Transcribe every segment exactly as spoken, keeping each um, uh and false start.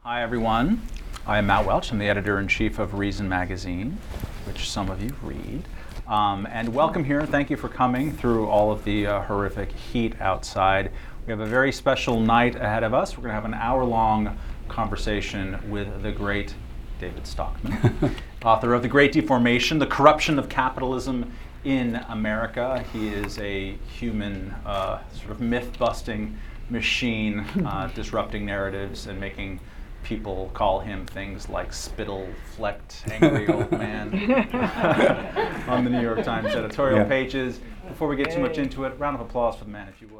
Hi everyone, I am Matt Welch. I'm the editor-in-chief of Reason Magazine, which some of you read. Um, and welcome here. Thank you for coming through all of the uh, horrific heat outside. We have a very special night ahead of us. We're going to have an hour-long conversation with the great David Stockman, author of The Great Deformation, The Corruption of Capitalism in America. He is a human uh, sort of myth-busting machine, uh, disrupting narratives and making people call him things like spittle-flecked, angry old man on the New York Times editorial yeah. pages. Before we get too much into it, round of applause for the man, if you would.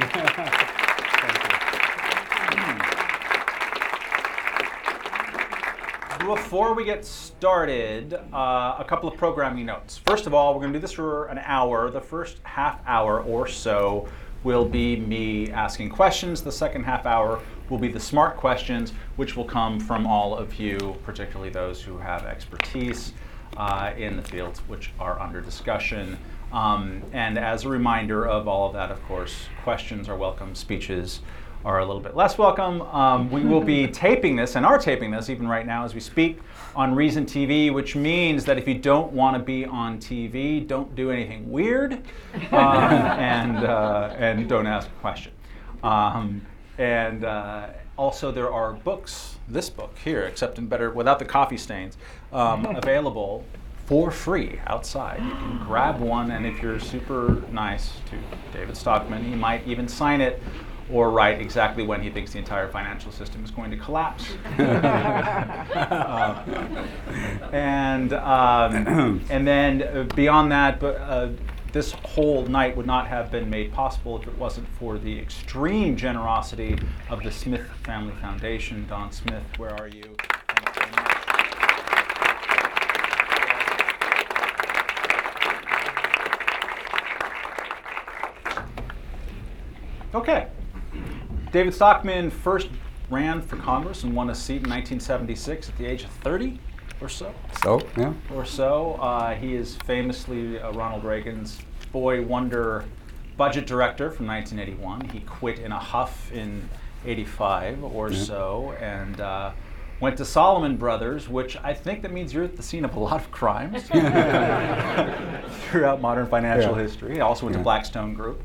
Before we get started, uh, a couple of programming notes. First of all, we're going to do this for an hour. The first half hour or so will be me asking questions. The second half hour will be the smart questions, which will come from all of you, particularly those who have expertise uh, in the fields which are under discussion. Um, and as a reminder of all of that, of course, questions are welcome, speeches are a little bit less welcome. Um, we will be taping this, and are taping this even right now as we speak, on Reason T V, which means that if you don't want to be on T V, don't do anything weird, um, and, uh, and don't ask a question. Um, and uh, also there are books, this book here, except in better, without the coffee stains, um, available for free outside. You can grab one, and if you're super nice to David Stockman, he might even sign it or write exactly when he thinks the entire financial system is going to collapse. uh, and um, and then uh, beyond that, but uh, this whole night would not have been made possible if it wasn't for the extreme generosity of the Smith Family Foundation. Don Smith, where are you? Thank you very much. Okay. David Stockman first ran for Congress and won a seat in nineteen seventy-six at the age of thirty or so. So, yeah. Or so. Uh, he is famously uh, Ronald Reagan's boy wonder budget director from nineteen eighty-one. He quit in a huff in eighty-five or yeah. so and uh, went to Salomon Brothers, which I think that means you're at the scene of a lot of crimes throughout modern financial yeah. history. He also went yeah. to Blackstone Group.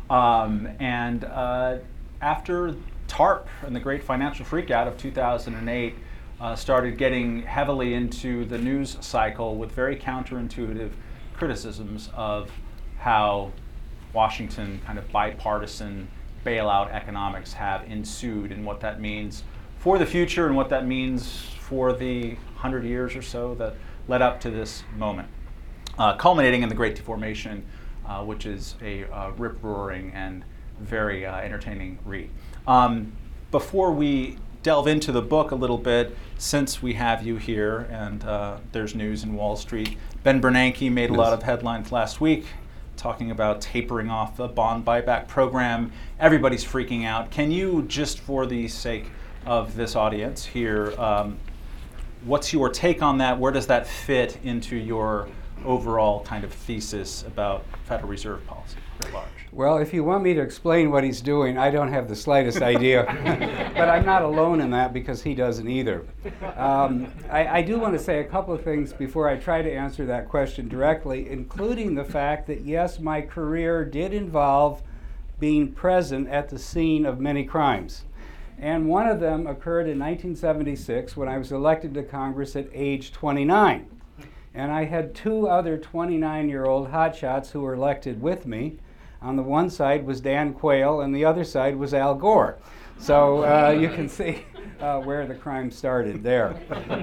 Um, and uh, after TARP and the great financial freakout of two thousand eight, uh, started getting heavily into the news cycle with very counterintuitive criticisms of how Washington kind of bipartisan bailout economics have ensued and what that means for the future and what that means for the hundred years or so that led up to this moment, uh, culminating in the Great Deformation, uh, which is a uh, rip-roaring and very uh, entertaining read. Um, before we delve into the book a little bit, since we have you here and uh, there's news in Wall Street, Ben Bernanke made yes. a lot of headlines last week talking about tapering off the bond buyback program. Everybody's freaking out. Can you, just for the sake of this audience here, um, what's your take on that? Where does that fit into your overall kind of thesis about Federal Reserve policy at large? Well, if you want me to explain what he's doing, I don't have the slightest idea. But I'm not alone in that because he doesn't either. Um, I, I do want to say a couple of things before I try to answer that question directly, including the fact that, yes, my career did involve being present at the scene of many crimes. And one of them occurred in nineteen seventy-six when I was elected to Congress at age twenty-nine. And I had two other twenty-nine-year-old hotshots who were elected with me. On the one side was Dan Quayle, and the other side was Al Gore. So uh, you can see uh, where the crime started there.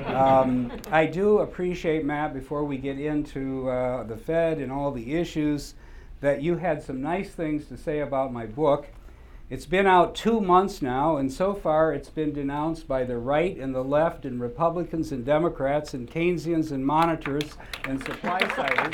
Um, I do appreciate, Matt, before we get into uh, the Fed and all the issues, that you had some nice things to say about my book. It's been out two months now, and so far it's been denounced by the right and the left and Republicans and Democrats and Keynesians and monitors and supply-siders.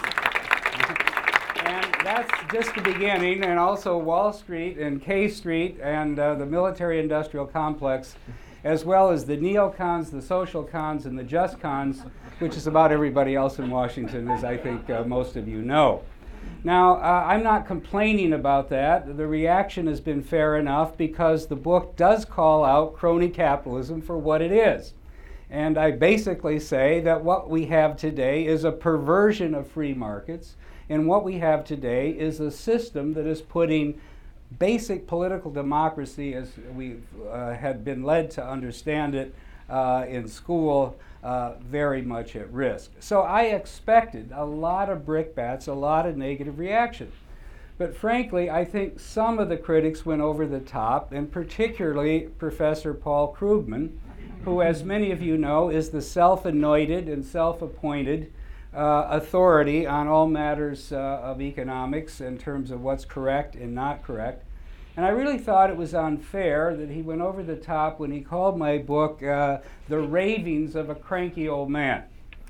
And that's just the beginning, and also Wall Street and K Street and uh, the military-industrial complex, as well as the neocons, the social cons, and the just cons, which is about everybody else in Washington, as I think uh, most of you know. Now, uh, I'm not complaining about that. The reaction has been fair enough because the book does call out crony capitalism for what it is. And I basically say that what we have today is a perversion of free markets, and what we have today is a system that is putting basic political democracy, as we uh, had been led to understand it uh, in school, uh, very much at risk. So I expected a lot of brickbats, a lot of negative reaction. But frankly, I think some of the critics went over the top, and particularly Professor Paul Krugman, who, as many of you know, is the self-anointed and self-appointed uh, authority on all matters uh, of economics in terms of what's correct and not correct. And I really thought it was unfair that he went over the top when he called my book uh, The Ravings of a Cranky Old Man.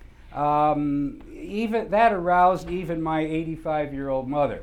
Um, even that aroused even my eighty-five-year-old mother,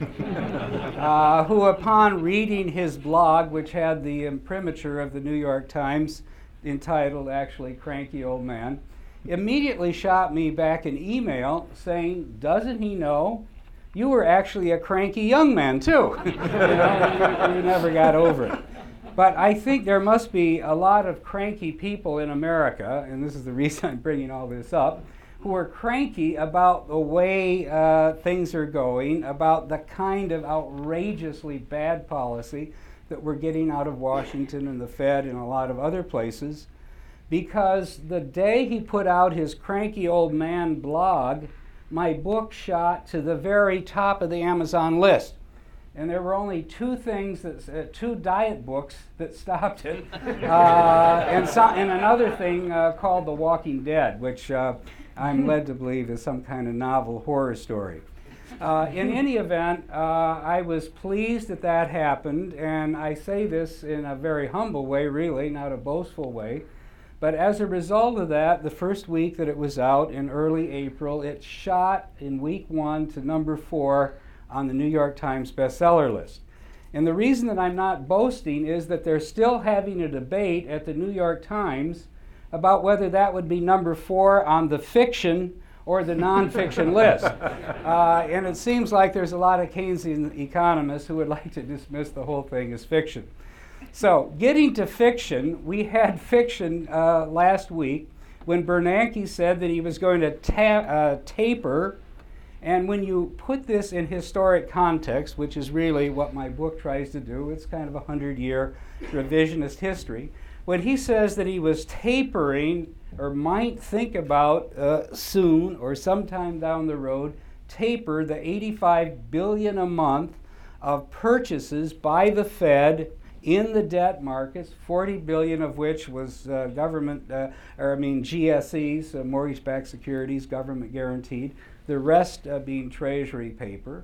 uh, who, upon reading his blog, which had the imprimatur of the New York Times, entitled actually Cranky Old Man, immediately shot me back an email saying, doesn't he know you were actually a cranky young man too? you know, you, you never got over it. But I think there must be a lot of cranky people in America, and this is the reason I'm bringing all this up, who are cranky about the way uh, things are going, about the kind of outrageously bad policy that we're getting out of Washington and the Fed and a lot of other places, because the day he put out his Cranky Old Man blog, my book shot to the very top of the Amazon list. And there were only two things, that, uh, two diet books that stopped it, uh, and, so, and another thing uh, called The Walking Dead, which uh, I'm led to believe is some kind of novel horror story. Uh, in any event, uh, I was pleased that that happened, and I say this in a very humble way, really, not a boastful way. But as a result of that, the first week that it was out in early April, it shot in week one to number four on the New York Times bestseller list. And the reason that I'm not boasting is that they're still having a debate at the New York Times about whether that would be number four on the fiction or the nonfiction list. Uh, and it seems like there's a lot of Keynesian economists who would like to dismiss the whole thing as fiction. So, getting to fiction, we had fiction uh, last week when Bernanke said that he was going to ta- uh, taper, and when you put this in historic context, which is really what my book tries to do, it's kind of a hundred-year revisionist history, when he says that he was tapering, or might think about uh, soon or sometime down the road, taper the eighty-five billion dollars a month of purchases by the Fed in the debt markets, forty billion dollars of which was uh, government, uh, or I mean G S Es, uh, mortgage-backed securities, government guaranteed, the rest uh, being treasury paper.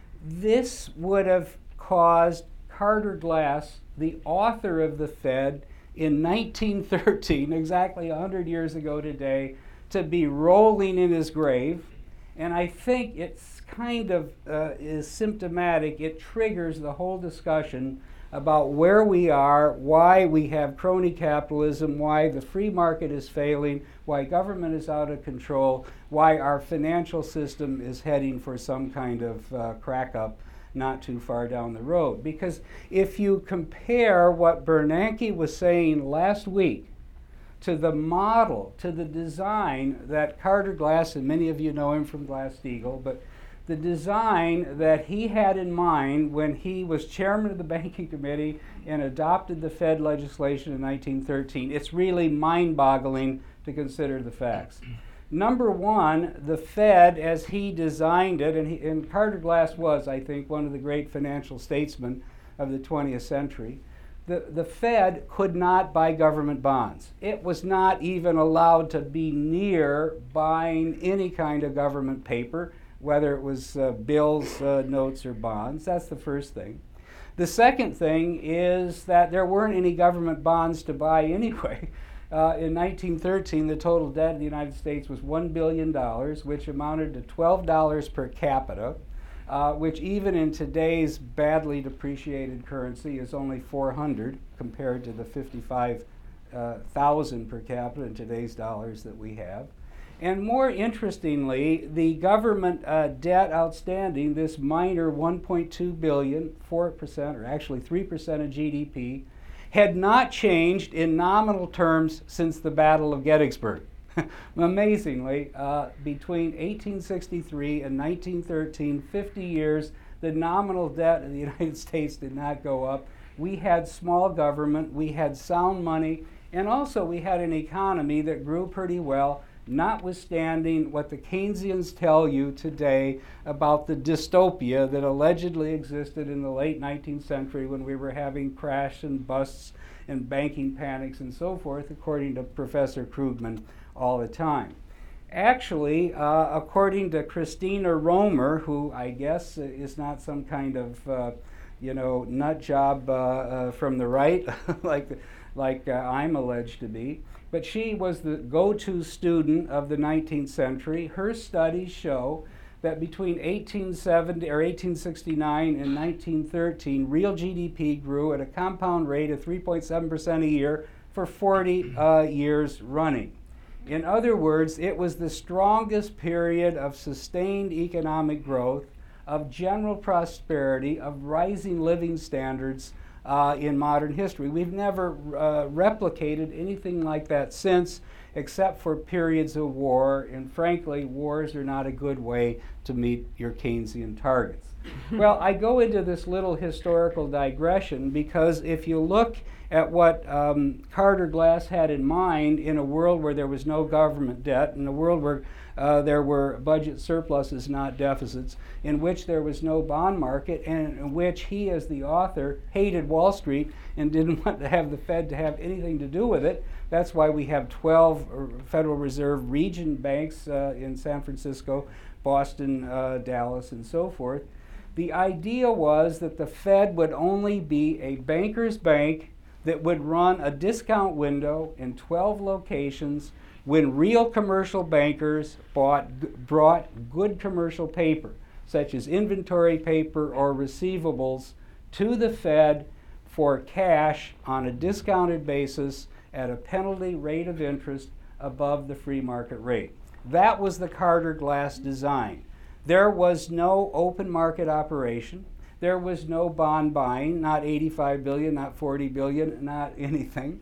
This would have caused Carter Glass, the author of the Fed, in nineteen thirteen, exactly one hundred years ago today, to be rolling in his grave. And I think it's kind of uh, is symptomatic. It triggers the whole discussion about where we are, why we have crony capitalism, why the free market is failing, why government is out of control, why our financial system is heading for some kind of uh, crack up not too far down the road. Because if you compare what Bernanke was saying last week to the model, to the design that Carter Glass, and many of you know him from Glass-Steagall, but the design that he had in mind when he was chairman of the Banking Committee and adopted the Fed legislation in nineteen thirteen, it's really mind-boggling to consider the facts. Number one, the Fed, as he designed it, and, he, and Carter Glass was, I think, one of the great financial statesmen of the twentieth century, the, the Fed could not buy government bonds. It was not even allowed to be near buying any kind of government paper, whether it was uh, bills, uh, notes, or bonds. That's the first thing. The second thing is that there weren't any government bonds to buy anyway. Uh, in nineteen thirteen, the total debt of the United States was one billion dollars, which amounted to twelve dollars per capita, uh, which even in today's badly depreciated currency is only four hundred compared to the fifty-five thousand per capita in today's dollars that we have. And more interestingly, the government uh, debt outstanding, this minor one point two billion, four percent, or actually three percent of G D P, had not changed in nominal terms since the Battle of Gettysburg. Amazingly, uh, between eighteen sixty-three and nineteen thirteen, fifty years, the nominal debt of the United States did not go up. We had small government, we had sound money, and also we had an economy that grew pretty well, notwithstanding what the Keynesians tell you today about the dystopia that allegedly existed in the late nineteenth century when we were having crash and busts and banking panics and so forth, according to Professor Krugman all the time. Actually, uh, according to Christina Romer, who I guess is not some kind of uh, you know, nut job uh, uh, from the right, like, like uh, I'm alleged to be, but she was the go-to student of the nineteenth century. Her studies show that between eighteen seventy or eighteen sixty-nine and nineteen thirteen, real G D P grew at a compound rate of three point seven percent a year for forty uh, years running. In other words, it was the strongest period of sustained economic growth, of general prosperity, of rising living standards uh, in modern history. We've never uh, replicated anything like that since, except for periods of war, and frankly, wars are not a good way to meet your Keynesian targets. Well, I go into this little historical digression because if you look at what um, Carter Glass had in mind in a world where there was no government debt, in a world where uh, there were budget surpluses, not deficits, in which there was no bond market, and in which he, as the author, hated Wall Street and didn't want to have the Fed to have anything to do with it. That's why we have twelve Federal Reserve region banks uh, in San Francisco, Boston, uh, Dallas, and so forth. The idea was that the Fed would only be a banker's bank that would run a discount window in twelve locations when real commercial bankers bought, brought good commercial paper, such as inventory paper or receivables, to the Fed for cash on a discounted basis at a penalty rate of interest above the free market rate. That was the Carter Glass design. There was no open market operation. There was no bond buying, not eighty-five billion, not forty billion, not anything.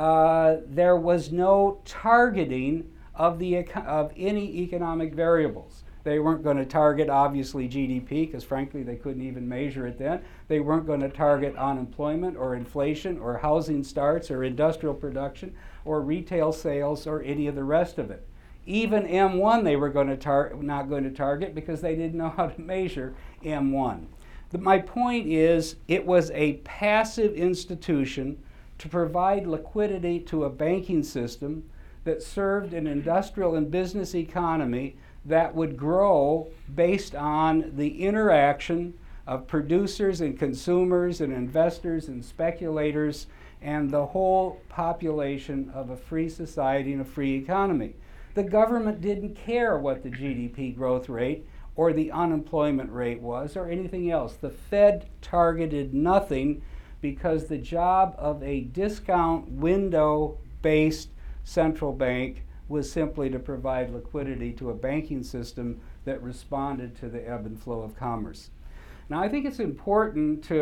Uh, there was no targeting of, the, of any economic variables. They weren't going to target, obviously, G D P, because frankly, they couldn't even measure it then. They weren't going to target unemployment or inflation or housing starts or industrial production or retail sales or any of the rest of it. Even M one they were going to tar- not going to target because they didn't know how to measure M one. The, my point is, it was a passive institution to provide liquidity to a banking system that served an industrial and business economy that would grow based on the interaction of producers and consumers and investors and speculators and the whole population of a free society and a free economy. The government didn't care what the G D P growth rate or the unemployment rate was or anything else. The Fed targeted nothing because the job of a discount window-based central bank was simply to provide liquidity to a banking system that responded to the ebb and flow of commerce. Now, I think it's important to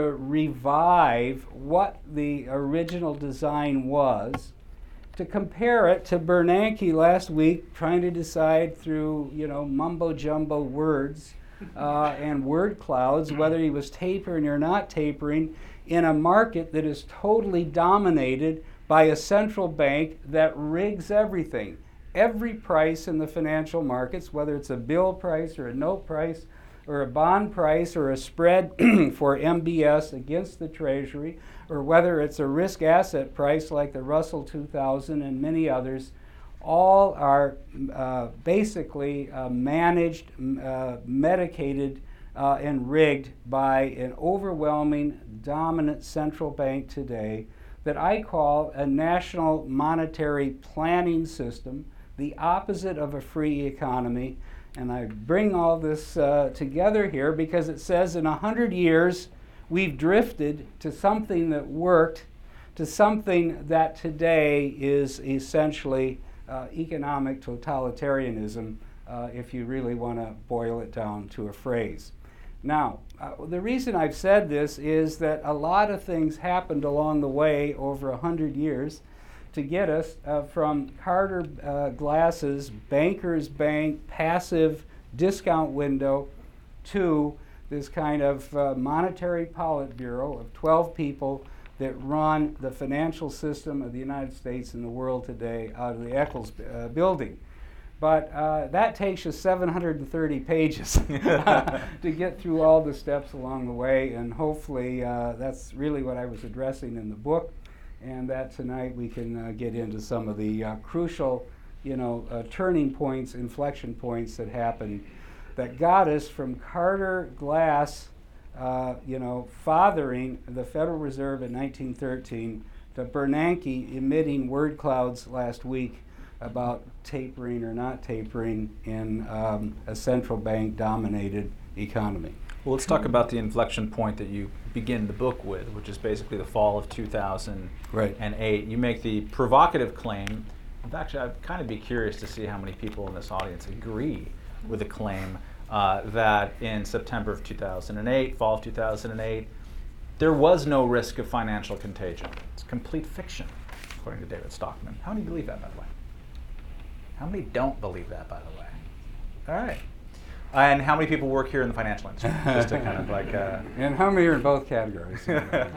revive what the original design was, to compare it to Bernanke last week trying to decide through, you know, mumbo-jumbo words uh, and word clouds whether he was tapering or not tapering in a market that is totally dominated by a central bank that rigs everything. Every price in the financial markets, whether it's a bill price or a note price or a bond price or a spread for M B S against the Treasury, or whether it's a risk asset price like the Russell two thousand and many others, all are uh, basically uh, managed, uh, medicated, uh, and rigged by an overwhelming dominant central bank today that I call a national monetary planning system, the opposite of a free economy. And I bring all this uh, together here because it says in a hundred years we've drifted to something that worked, to something that today is essentially uh, economic totalitarianism, uh, if you really want to boil it down to a phrase. Now, uh, the reason I've said this is that a lot of things happened along the way over a hundred years to get us uh, from Carter uh, Glass's banker's bank passive discount window to this kind of uh, monetary politburo of twelve people that run the financial system of the United States and the world today out of the Eccles uh, building. But uh, that takes you seven hundred thirty pages to get through all the steps along the way, and hopefully uh, that's really what I was addressing in the book, and that tonight we can uh, get into some of the uh, crucial, you know, uh, turning points, inflection points that happened that got us from Carter Glass, uh, you know, fathering the Federal Reserve in nineteen thirteen to Bernanke emitting word clouds last week about tapering or not tapering in um, a central bank dominated economy. Well, let's talk about the inflection point that you begin the book with, which is basically the fall of two thousand eight. Right. You make the provocative claim. Actually, I'd kind of be curious to see how many people in this audience agree with the claim uh, that in September of two thousand eight, fall of two thousand eight, there was no risk of financial contagion. It's complete fiction, according to David Stockman. How many believe that, by the way? How many don't believe that, by the way? All right. Uh, and how many people work here in the financial industry? Just to kind of like. Uh, and how many are in both categories?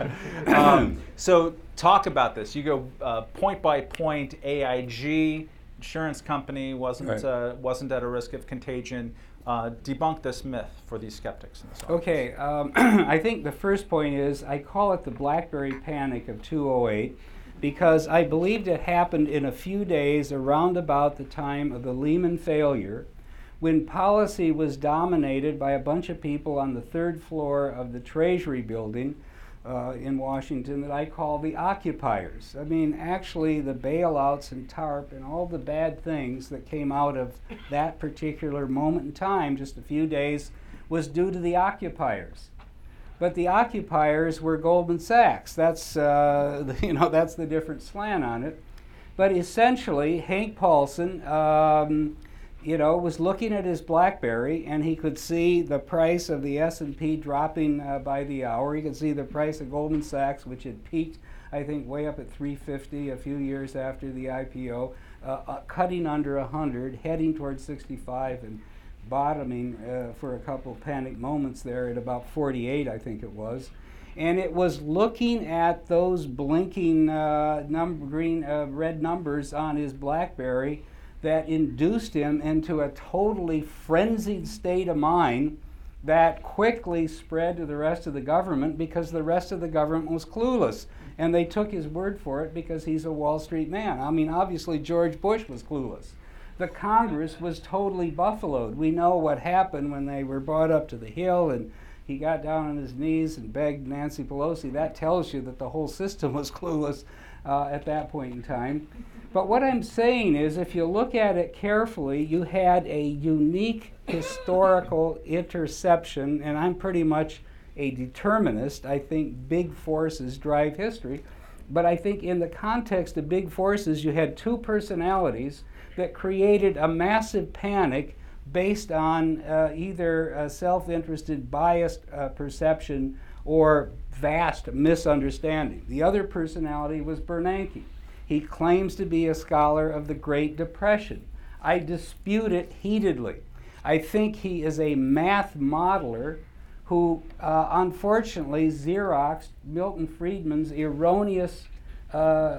um, so talk about this. You go uh, point by point. A I G, insurance company, wasn't right. uh, wasn't at a risk of contagion. Uh, debunk this myth for these skeptics in this audience. Okay. Um, I think the first point is I call it the BlackBerry Panic of two thousand eight. Because I believed it happened in a few days around about the time of the Lehman failure, when policy was dominated by a bunch of people on the third floor of the Treasury building uh, in Washington that I call the occupiers. I mean, actually the bailouts and TARP and all the bad things that came out of that particular moment in time, just a few days, was due to the occupiers. But the occupiers were Goldman Sachs. That's uh, the, you know that's the different slant on it. But essentially, Hank Paulson, um, you know, was looking at his BlackBerry, and he could see the price of the S and P dropping uh, by the hour. He could see the price of Goldman Sachs, which had peaked, I think, way up at three fifty a few years after the I P O, uh, uh, cutting under one hundred, heading towards sixty-five, and bottoming uh, for a couple panic moments there at about forty-eight, I think it was. And it was looking at those blinking uh, number, green, uh, red numbers on his BlackBerry that induced him into a totally frenzied state of mind that quickly spread to the rest of the government because the rest of the government was clueless. And they took his word for it because he's a Wall Street man. I mean, obviously George Bush was clueless. The Congress was totally buffaloed. We know what happened when they were brought up to the Hill and he got down on his knees and begged Nancy Pelosi. That tells you that the whole system was clueless uh, at that point in time. But what I'm saying is, if you look at it carefully, you had a unique historical interception, and I'm pretty much a determinist. I think big forces drive history. But I think in the context of big forces, you had two personalities that created a massive panic based on uh, either a self-interested, biased uh, perception or vast misunderstanding. The other personality was Bernanke. He claims to be a scholar of the Great Depression. I dispute it heatedly. I think he is a math modeler who uh, unfortunately Xeroxed Milton Friedman's erroneous uh,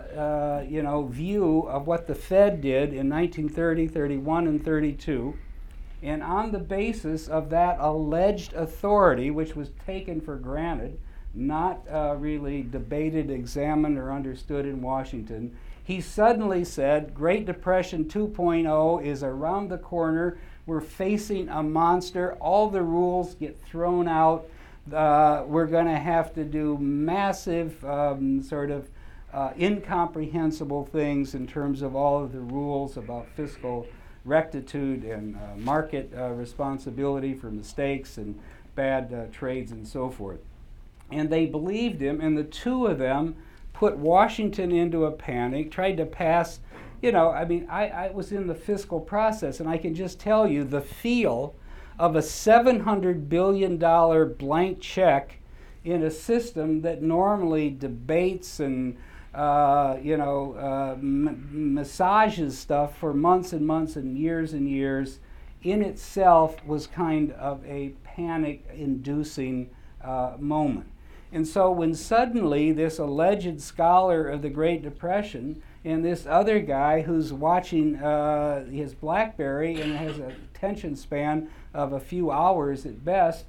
uh, you know, view of what the Fed did in nineteen thirty, thirty-one, and thirty-two. And on the basis of that alleged authority, which was taken for granted, not uh, really debated, examined, or understood in Washington, he suddenly said, Great Depression two point oh is around the corner. We're facing a monster. All the rules get thrown out. Uh, we're going to have to do massive um, sort of uh, incomprehensible things in terms of all of the rules about fiscal rectitude and uh, market uh, responsibility for mistakes and bad uh, trades and so forth. And they believed him, and the two of them put Washington into a panic, tried to pass you know, I mean, I, I was in the fiscal process, and I can just tell you the feel of a seven hundred billion dollars blank check in a system that normally debates and uh, you know uh, m- massages stuff for months and months and years and years, in itself was kind of a panic-inducing uh, moment. And so when suddenly this alleged scholar of the Great Depression and this other guy who's watching uh, his BlackBerry and has a attention span of a few hours at best,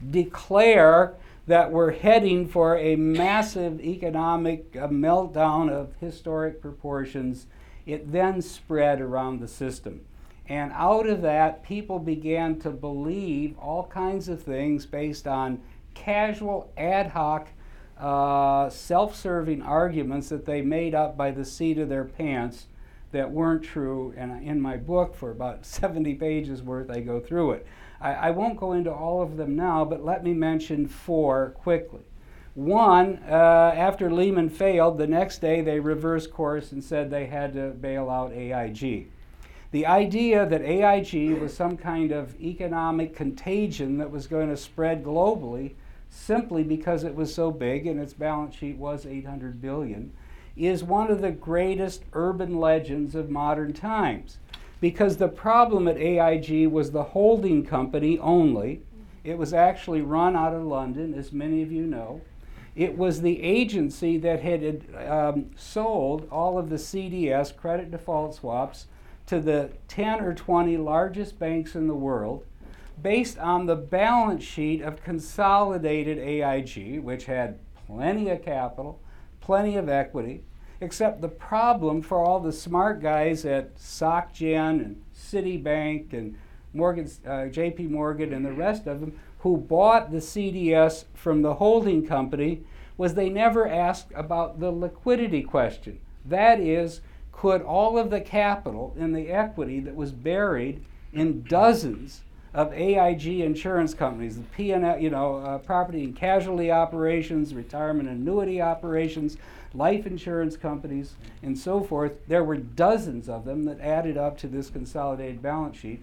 declare that we're heading for a massive economic uh, meltdown of historic proportions, it then spread around the system. And out of that, people began to believe all kinds of things based on casual, ad hoc, uh, self-serving arguments that they made up by the seat of their pants that weren't true. And in my book, for about seventy pages worth, I go through it. I, I won't go into all of them now, but let me mention four quickly. One, uh, after Lehman failed, the next day they reversed course and said they had to bail out A I G. The idea that A I G was some kind of economic contagion that was going to spread globally simply because it was so big and its balance sheet was eight hundred billion dollars is one of the greatest urban legends of modern times. Because the problem at A I G was the holding company only. It was actually run out of London, as many of you know. It was the agency that had um, sold all of the C D S, credit default swaps, to the ten or twenty largest banks in the world, based on the balance sheet of consolidated A I G, which had plenty of capital, plenty of equity, except the problem for all the smart guys at Soc Gen and Citibank and Morgan, uh, J P Morgan and the rest of them who bought the C D S from the holding company was they never asked about the liquidity question. That is, could all of the capital and the equity that was buried in dozens of A I G insurance companies, the P and L, you know, uh, property and casualty operations, retirement annuity operations, life insurance companies, and so forth, there were dozens of them that added up to this consolidated balance sheet.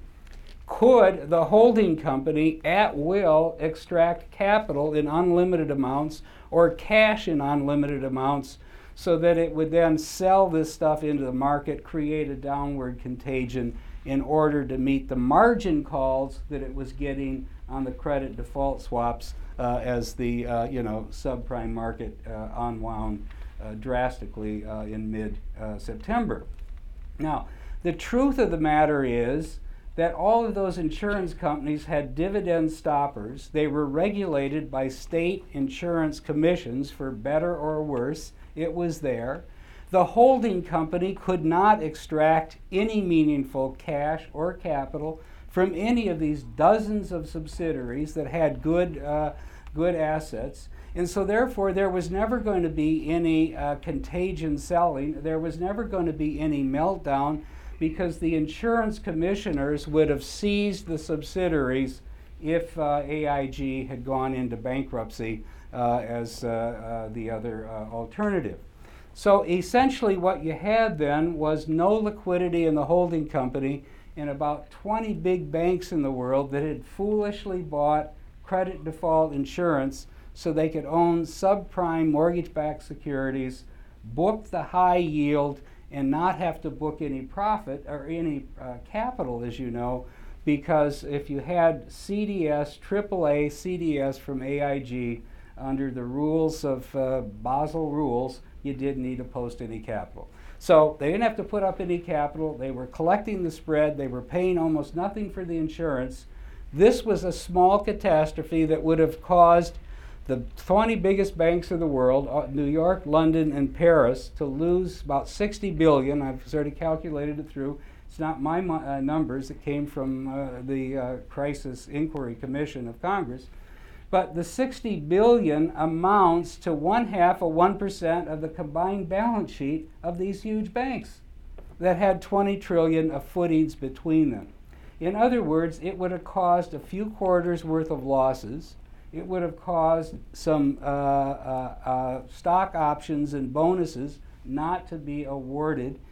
Could the holding company at will extract capital in unlimited amounts or cash in unlimited amounts so that it would then sell this stuff into the market, create a downward contagion in order to meet the margin calls that it was getting on the credit default swaps uh, as the uh, you know subprime market uh, unwound uh, drastically uh, in mid-September. Uh, now, the truth of the matter is that all of those insurance companies had dividend stoppers. They were regulated by state insurance commissions, for better or worse. It was there. The holding company could not extract any meaningful cash or capital from any of these dozens of subsidiaries that had good, uh, good assets. And so therefore there was never going to be any uh, contagion selling. There was never going to be any meltdown because the insurance commissioners would have seized the subsidiaries if uh, A I G had gone into bankruptcy uh, as uh, uh, the other uh, alternative. So essentially what you had then was no liquidity in the holding company and about twenty big banks in the world that had foolishly bought credit default insurance so they could own subprime mortgage-backed securities, book the high yield, and not have to book any profit or any uh, capital, as you know, because if you had C D S, triple A C D S from A I G under the rules of uh, Basel rules, you didn't need to post any capital. So they didn't have to put up any capital. They were collecting the spread. They were paying almost nothing for the insurance. This was a small catastrophe that would have caused the twenty biggest banks of the world, uh, New York, London, and Paris, to lose about sixty billion dollars. I've sort of calculated it through. It's not my uh, numbers. It came from uh, the uh, Crisis Inquiry Commission of Congress. But the sixty billion dollars amounts to one half of one percent of the combined balance sheet of these huge banks that had twenty trillion dollars of footings between them. In other words, it would have caused a few quarters worth of losses. It would have caused some uh, uh, uh, stock options and bonuses not to be awarded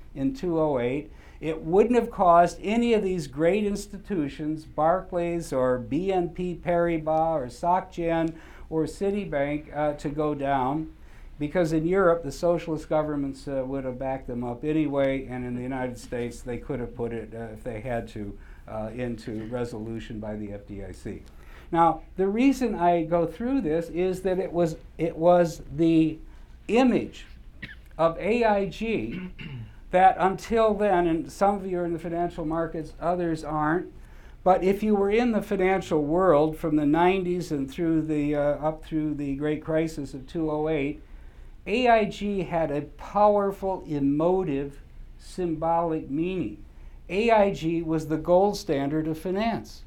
in two thousand eight, it wouldn't have caused any of these great institutions, Barclays or B N P Paribas or SocGen or Citibank, uh, to go down, because in Europe the socialist governments uh, would have backed them up anyway, and in the United States they could have put it, uh, if they had to, uh, into resolution by the F D I C. Now, the reason I go through this is that it was, it was the image of A I G that until then, and some of you are in the financial markets, others aren't, but if you were in the financial world from the nineties and through the, uh, up through the great crisis of two thousand eight, A I G had a powerful, emotive, symbolic meaning. A I G was the gold standard of finance.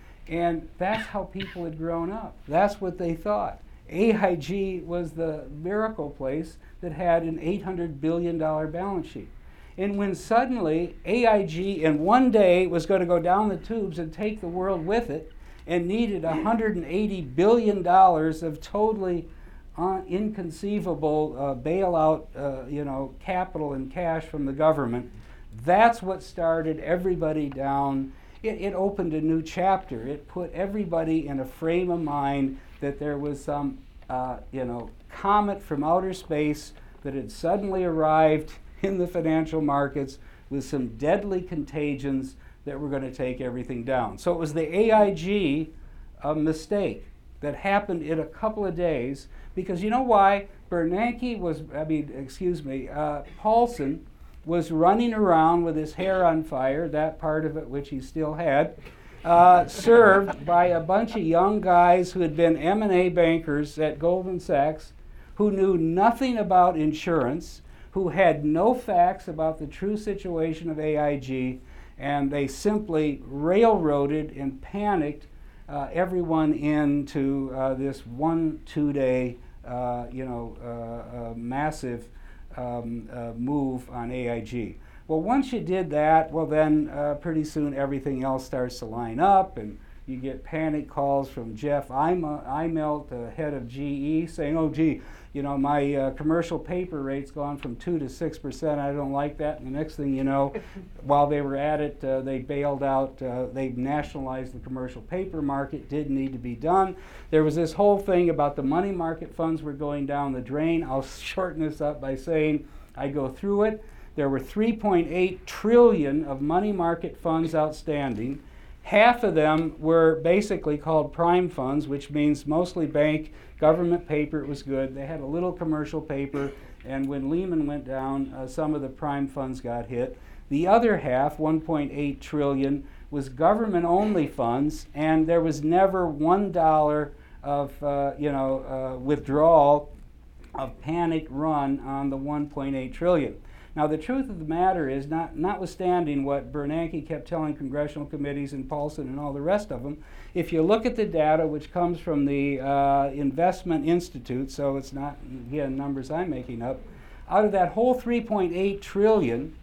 And that's how people had grown up. That's what they thought. A I G was the miracle place that had an eight hundred billion dollars balance sheet. And when suddenly A I G in one day was going to go down the tubes and take the world with it, and needed one hundred eighty billion dollars of totally uh, inconceivable uh, bailout, uh, you know, capital and cash from the government, that's what started everybody down. It, it opened a new chapter. It put everybody in a frame of mind that there was some, uh, you know, comet from outer space that had suddenly arrived in the financial markets with some deadly contagions that were going to take everything down. So it was the A I G uh, mistake that happened in a couple of days, because you know why? Bernanke was, I mean, excuse me, uh, Paulson was running around with his hair on fire, that part of it which he still had, uh, served by a bunch of young guys who had been M and A bankers at Goldman Sachs, who knew nothing about insurance, who had no facts about the true situation of A I G, and they simply railroaded and panicked uh, everyone into uh, this one, two-day, uh, you know, uh, uh, massive um, uh, move on A I G. Well, once you did that, well then uh, pretty soon everything else starts to line up, and you get panic calls from Jeff Immelt, the head of G E, saying, oh gee, you know, my uh, commercial paper rate's gone from two to six percent, I don't like that. And the next thing you know, while they were at it, uh, they bailed out, uh, they nationalized the commercial paper market, didn't need to be done. There was this whole thing about the money market funds were going down the drain. I'll shorten this up by saying, I go through it. There were three point eight trillion of money market funds outstanding. Half of them were basically called prime funds, which means mostly bank, government paper. It was good. They had a little commercial paper, and when Lehman went down, uh, some of the prime funds got hit. The other half, one point eight trillion, was government-only funds, and there was never one dollar of uh, you know uh, withdrawal of panic run on the one point eight trillion. Now, the truth of the matter is, not, notwithstanding what Bernanke kept telling congressional committees and Paulson and all the rest of them, if you look at the data, which comes from the uh, Investment Institute, so it's not, again, numbers I'm making up, out of that whole three point eight trillion,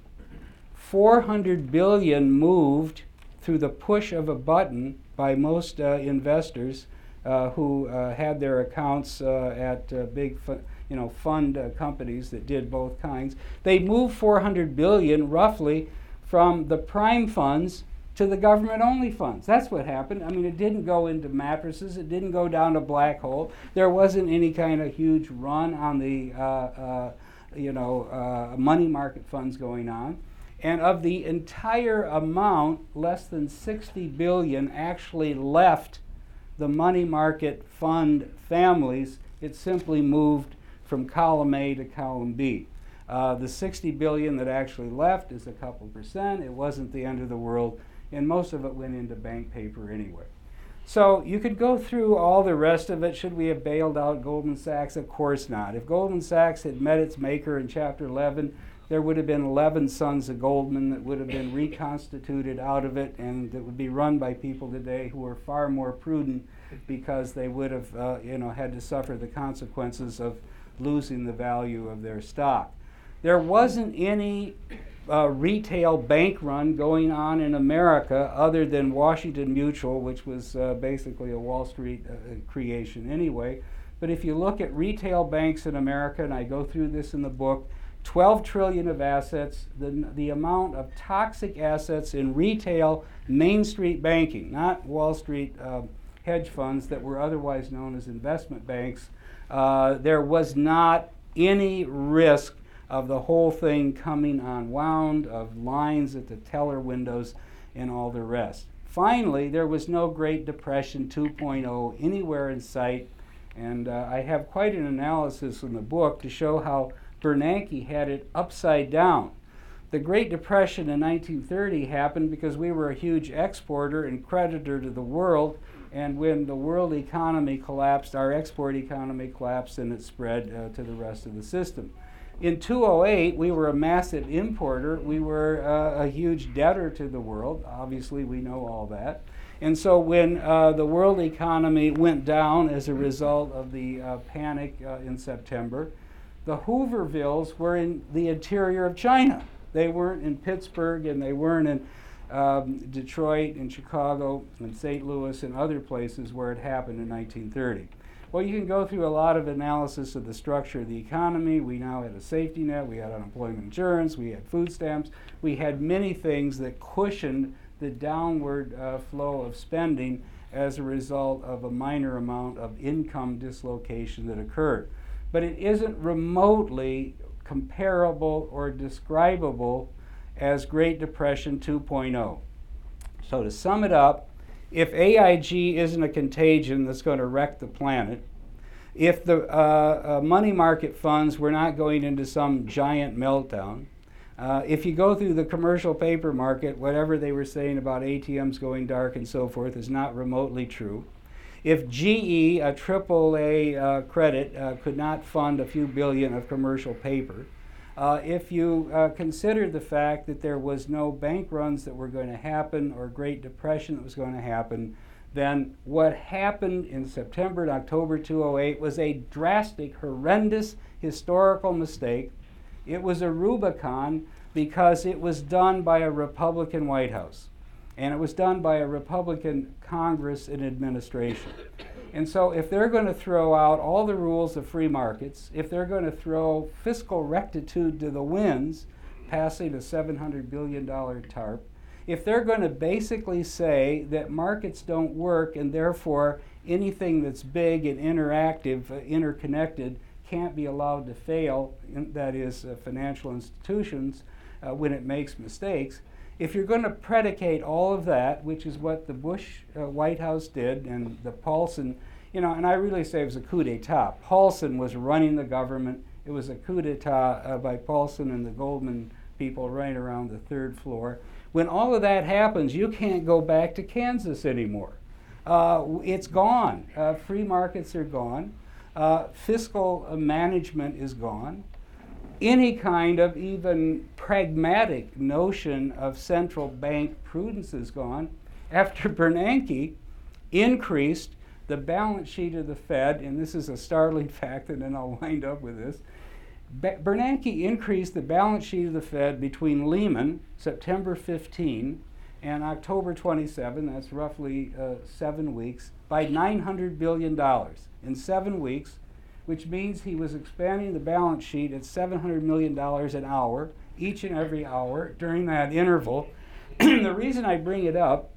four hundred billion moved through the push of a button by most uh, investors uh, who uh, had their accounts uh, at uh, big fu- you know, fund uh, companies that did both kinds. They moved four hundred billion roughly from the prime funds to the government-only funds. That's what happened. I mean, it didn't go into mattresses. It didn't go down a black hole. There wasn't any kind of huge run on the, uh, uh, you know, uh, money market funds going on. And of the entire amount, less than sixty billion actually left the money market fund families. It simply moved from column A to column B. Uh, the sixty billion that actually left is a couple percent. It wasn't the end of the world, and most of it went into bank paper anyway. So you could go through all the rest of it. Should we have bailed out Goldman Sachs? Of course not. If Goldman Sachs had met its maker in chapter eleven, there would have been eleven sons of Goldman that would have been reconstituted out of it, and that would be run by people today who are far more prudent, because they would have uh, you know, had to suffer the consequences of losing the value of their stock. There wasn't any uh, retail bank run going on in America other than Washington Mutual, which was uh, basically a Wall Street uh, creation anyway. But if you look at retail banks in America, and I go through this in the book, twelve trillion of assets, the, the amount of toxic assets in retail Main Street banking, not Wall Street uh, hedge funds that were otherwise known as investment banks. Uh, there was not any risk of the whole thing coming unwound, of lines at the teller windows and all the rest. Finally, there was no Great Depression two point oh anywhere in sight, and uh, I have quite an analysis in the book to show how Bernanke had it upside down. The Great Depression in nineteen thirty happened because we were a huge exporter and creditor to the world, and when the world economy collapsed, our export economy collapsed and it spread uh, to the rest of the system. In two thousand eight, we were a massive importer. We were uh, a huge debtor to the world. Obviously, we know all that. And so when uh, the world economy went down as a result of the uh, panic uh, in September, the Hoovervilles were in the interior of China. They weren't in Pittsburgh, and they weren't in um, Detroit and Chicago and Saint Louis and other places where it happened in nineteen thirty. Well, you can go through a lot of analysis of the structure of the economy. We now had a safety net, we had unemployment insurance, we had food stamps, we had many things that cushioned the downward uh, flow of spending as a result of a minor amount of income dislocation that occurred. But it isn't remotely comparable or describable as Great Depression two point oh. So to sum it up, if A I G isn't a contagion that's going to wreck the planet, if the uh, uh, money market funds were not going into some giant meltdown, uh, if you go through the commercial paper market, whatever they were saying about A T Ms going dark and so forth is not remotely true. If G E, a triple A uh, credit, uh, could not fund a few billion of commercial paper, Uh, if you uh, consider the fact that there was no bank runs that were going to happen or Great Depression that was going to happen, then what happened in September and October two thousand eight was a drastic, horrendous historical mistake. It was a Rubicon because it was done by a Republican White House, and it was done by a Republican Congress and administration. And so if they're going to throw out all the rules of free markets, if they're going to throw fiscal rectitude to the winds, passing a seven hundred billion dollars TARP, if they're going to basically say that markets don't work and therefore anything that's big and interactive, uh, interconnected, can't be allowed to fail, in, that is uh, financial institutions, uh, when it makes mistakes, if you're going to predicate all of that, which is what the Bush uh, White House did, and the Paulson, you know, and I really say it was a coup d'etat. Paulson was running the government. It was a coup d'etat uh, by Paulson and the Goldman people right around the third floor. When all of that happens, you can't go back to Kansas anymore. Uh, it's gone. Uh, free markets are gone. Uh, fiscal uh, management is gone. Any kind of even pragmatic notion of central bank prudence is gone after Bernanke increased the balance sheet of the Fed, and this is a startling fact, and then I'll wind up with this. Be- Bernanke increased the balance sheet of the Fed between Lehman, September fifteenth, and October twenty-seventh, that's roughly uh, seven weeks, by nine hundred billion dollars in seven weeks, which means he was expanding the balance sheet at seven hundred million dollars an hour, each and every hour during that interval. The reason I bring it up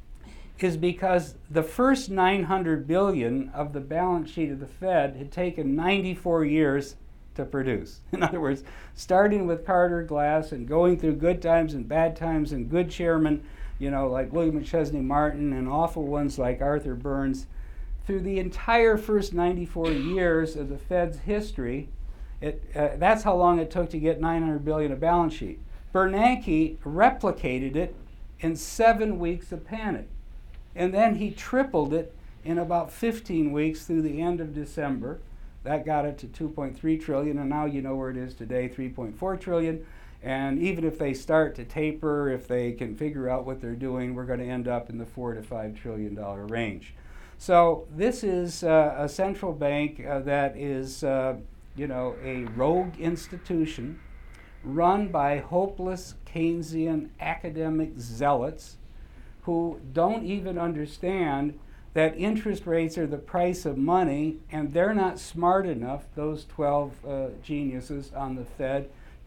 is because the first nine hundred billion dollars of the balance sheet of the Fed had taken ninety-four years to produce. In other words, starting with Carter Glass and going through good times and bad times and good chairmen, you know, like William McChesney Martin, and awful ones like Arthur Burns, through the entire first ninety-four years of the Fed's history, it, uh, that's how long it took to get nine hundred billion dollars of balance sheet. Bernanke replicated it in seven weeks of panic. And then he tripled it in about fifteen weeks through the end of December. That got it to two point three trillion dollars, and now you know where it is today, three point four trillion dollars. And even if they start to taper, if they can figure out what they're doing, we're going to end up in the four to five trillion dollar range. So this is uh, a central bank uh, that is, uh, you know, a rogue institution run by hopeless Keynesian academic zealots who don't even understand that interest rates are the price of money, and they're not smart enough, those twelve uh, geniuses on the Fed,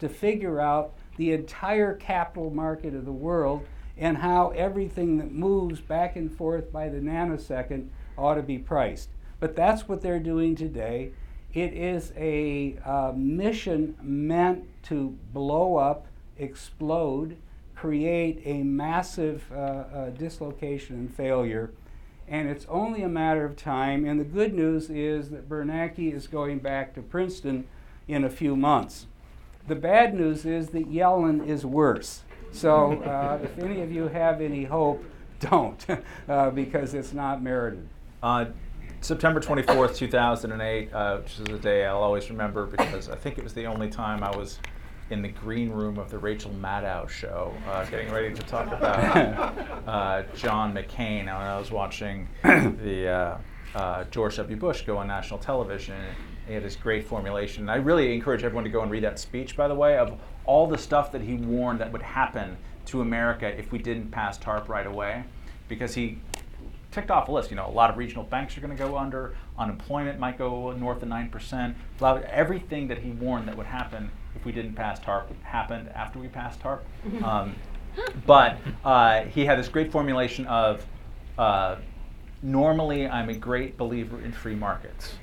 to figure out the entire capital market of the world and how everything that moves back and forth by the nanosecond ought to be priced. But that's what they're doing today. It is a uh, mission meant to blow up, explode, create a massive uh, uh, dislocation and failure. And it's only a matter of time. And the good news is that Bernanke is going back to Princeton in a few months. The bad news is that Yellen is worse. So uh, if any of you have any hope, don't, uh, because it's not merited. Uh, September twenty-fourth, two thousand eight, uh, which is a day I'll always remember because I think it was the only time I was in the green room of the Rachel Maddow show, uh, getting ready to talk about uh, John McCain. And I was watching the uh, uh, George W. Bush go on national television. He had this great formulation. And I really encourage everyone to go and read that speech, by the way, of all the stuff that he warned that would happen to America if we didn't pass TARP right away, because he ticked off a list. You know, a lot of regional banks are going to go under, unemployment might go north of nine percent. Everything that he warned that would happen if we didn't pass TARP happened after we passed TARP. Um, but uh, he had this great formulation of, uh, normally I'm a great believer in free markets.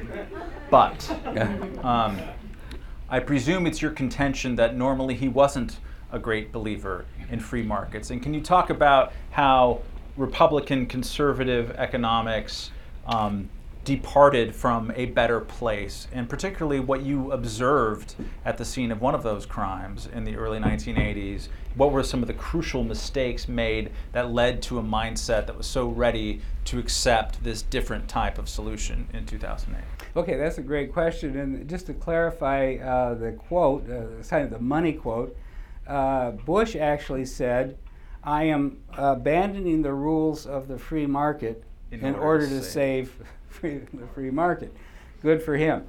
But um, I presume it's your contention that normally he wasn't a great believer in free markets. And can you talk about how Republican conservative economics um, departed from a better place, and particularly what you observed at the scene of one of those crimes in the early nineteen eighties? What were some of the crucial mistakes made that led to a mindset that was so ready to accept this different type of solution in two thousand eight? Okay, that's a great question. And just to clarify uh, the quote, uh, kind of the money quote, uh, Bush actually said, I am abandoning the rules of the free market in, in order, order to save, save free, the free market. Good for him.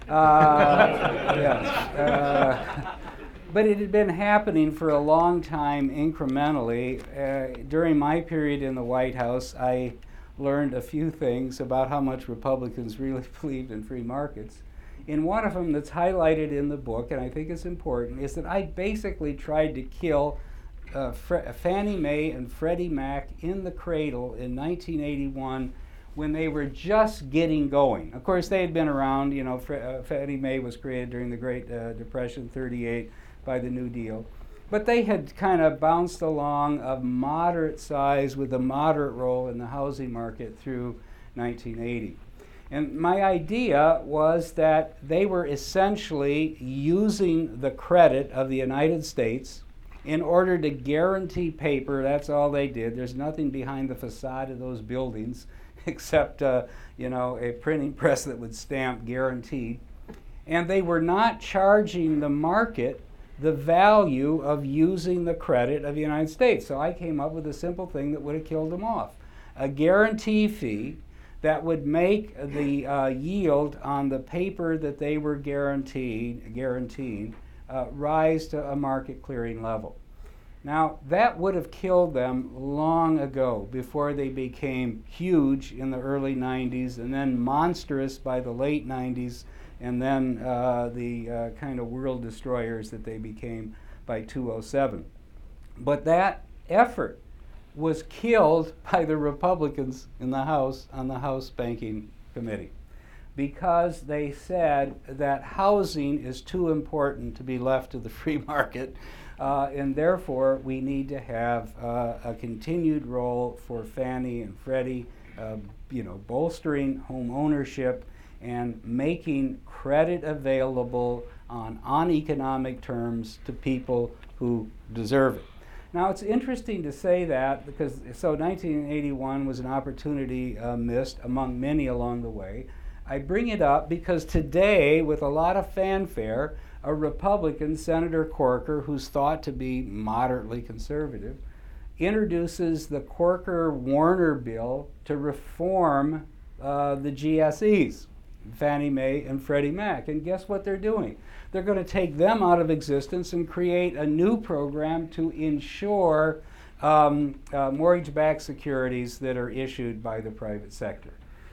Uh, yes. uh, but it had been happening for a long time incrementally. Uh, during my period in the White House, I learned a few things about how much Republicans really believed in free markets. And one of them that's highlighted in the book, and I think it's important, is that I basically tried to kill Uh, Fre- Fannie Mae and Freddie Mac in the cradle in nineteen eighty-one when they were just getting going. Of course, they had been around. You know, Fre- uh, Fannie Mae was created during the Great uh, Depression, thirty-eight, by the New Deal. But they had kind of bounced along of moderate size with a moderate role in the housing market through nineteen eighty. And my idea was that they were essentially using the credit of the United States in order to guarantee paper. That's all they did. There's nothing behind the facade of those buildings except uh, you know, a printing press that would stamp guaranteed. And they were not charging the market the value of using the credit of the United States. So I came up with a simple thing that would have killed them off. A guarantee fee that would make the uh, yield on the paper that they were guaranteed, guaranteed Uh, rise to a market clearing level. Now, that would have killed them long ago, before they became huge in the early nineties and then monstrous by the late nineties, and then uh, the uh, kind of world destroyers that they became by two thousand seven. But that effort was killed by the Republicans in the House on the House Banking Committee, because they said that housing is too important to be left to the free market, uh, and therefore we need to have uh, a continued role for Fannie and Freddie, uh, you know, bolstering home ownership and making credit available on uneconomic terms to people who deserve it. Now, it's interesting to say that, because so nineteen eighty-one was an opportunity uh, missed among many along the way. I bring it up because today, with a lot of fanfare, a Republican, Senator Corker, who's thought to be moderately conservative, introduces the Corker-Warner bill to reform uh, the G S Es, Fannie Mae and Freddie Mac. And guess what they're doing? They're going to take them out of existence and create a new program to insure um, uh, mortgage-backed securities that are issued by the private sector.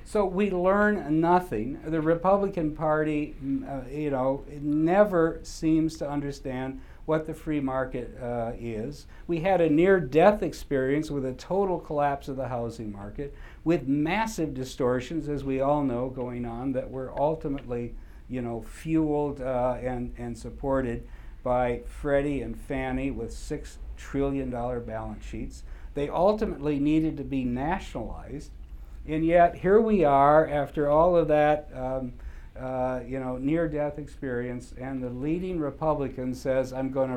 So we learn nothing. The Republican Party, uh, you know, never seems to understand what the free market uh, is. We had a near-death experience with a total collapse of the housing market, with massive distortions, as we all know, going on that were ultimately, you know, fueled uh, and, and supported by Freddie and Fannie with six trillion dollar balance sheets. They ultimately needed to be nationalized. And yet, here we are after all of that, um, uh, you know, near-death experience, and the leading Republican says, I'm going to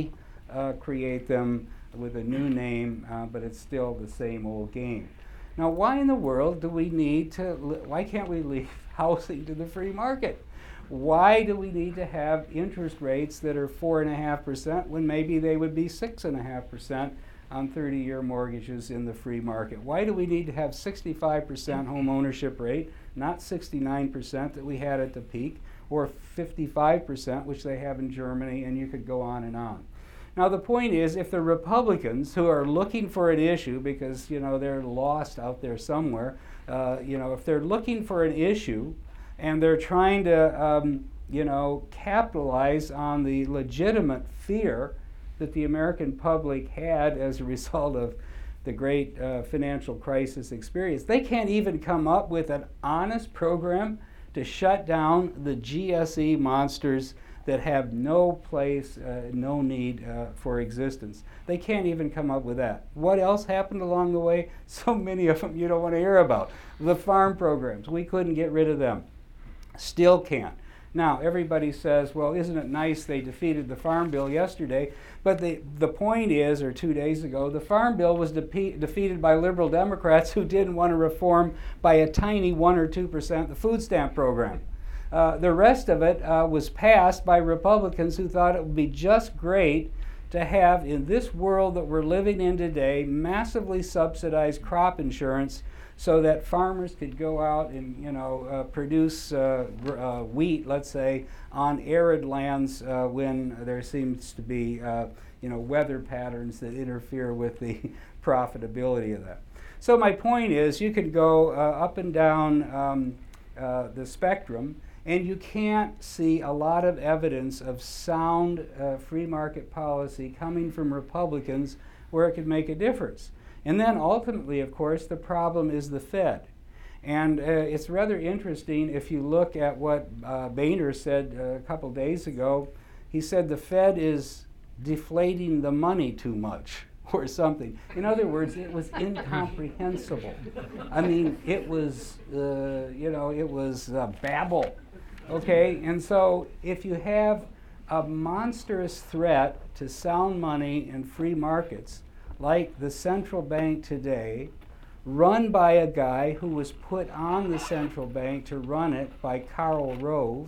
recreate uh, them with a new name, uh, but it's still the same old game. Now, why in the world do we need to, li- why can't we leave housing to the free market? Why do we need to have interest rates that are four and a half percent when maybe they would be six and a half percent on thirty-year mortgages in the free market? Why do we need to have sixty-five percent home ownership rate, not sixty-nine percent that we had at the peak, or fifty-five percent, which they have in Germany, and you could go on and on. Now the point is, if the Republicans, who are looking for an issue because, you know, they're lost out there somewhere, uh, you know, if they're looking for an issue and they're trying to, um, you know, capitalize on the legitimate fear that the American public had as a result of the great uh, financial crisis experience, they can't even come up with an honest program to shut down the G S E monsters that have no place, uh, no need uh, for existence. They can't even come up with that. What else happened along the way? So many of them you don't want to hear about. The farm programs, we couldn't get rid of them. Still can't. Now, everybody says, well, isn't it nice they defeated the Farm Bill yesterday? But the, the point is, or two days ago, the Farm Bill was de- defeated by liberal Democrats who didn't want to reform by a tiny one or two percent the food stamp program. Uh, the rest of it uh, was passed by Republicans who thought it would be just great to have, in this world that we're living in today, massively subsidized crop insurance so that farmers could go out and, you know, uh, produce uh, uh, wheat, let's say, on arid lands uh, when there seems to be, uh, you know, weather patterns that interfere with the profitability of that. So my point is, you could go uh, up and down um, uh, the spectrum, and you can't see a lot of evidence of sound uh, free market policy coming from Republicans where it could make a difference. And then ultimately, of course, the problem is the Fed. And uh, it's rather interesting if you look at what uh, Boehner said uh, a couple days ago. He said the Fed is deflating the money too much or something. In other words, it was incomprehensible. I mean, it was, uh, you know, it was uh, babble. Okay, and so if you have a monstrous threat to sound money and free markets, like the central bank today, run by a guy who was put on the central bank to run it by Karl Rove,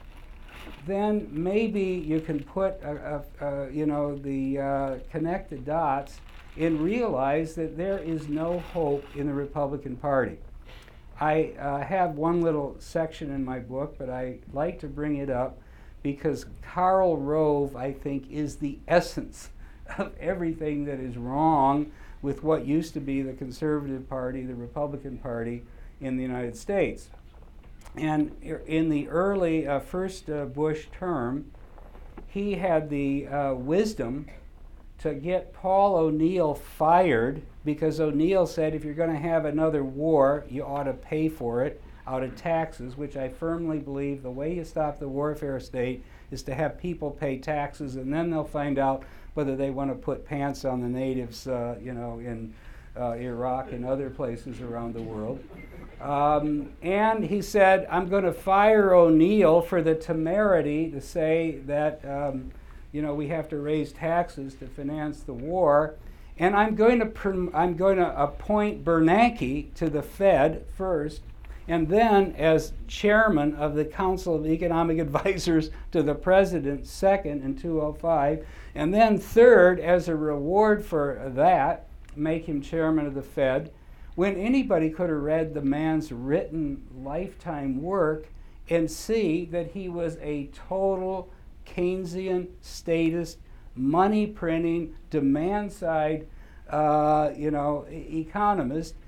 then maybe you can put, a, a, a, you know, the uh, connect the dots and realize that there is no hope in the Republican Party. I uh, have one little section in my book, but I like to bring it up because Karl Rove, I think, is the essence of everything that is wrong with what used to be the Conservative Party, the Republican Party in the United States. And in the early uh, first uh, Bush term, he had the uh, wisdom to get Paul O'Neill fired because O'Neill said if you're going to have another war, you ought to pay for it out of taxes, which I firmly believe the way you stop the warfare state is to have people pay taxes, and then they'll find out whether they want to put pants on the natives, uh, you know, in uh, Iraq and other places around the world. Um, and he said, I'm going to fire O'Neill for the temerity to say that, um, you know, we have to raise taxes to finance the war. And I'm going to pr- I'm going to appoint Bernanke to the Fed first, and then as chairman of the Council of Economic Advisors to the president second in two thousand five, and then third, as a reward for that, make him chairman of the Fed, when anybody could have read the man's written lifetime work and see that he was a total Keynesian, statist, money printing, demand side, uh, you know, e- economist.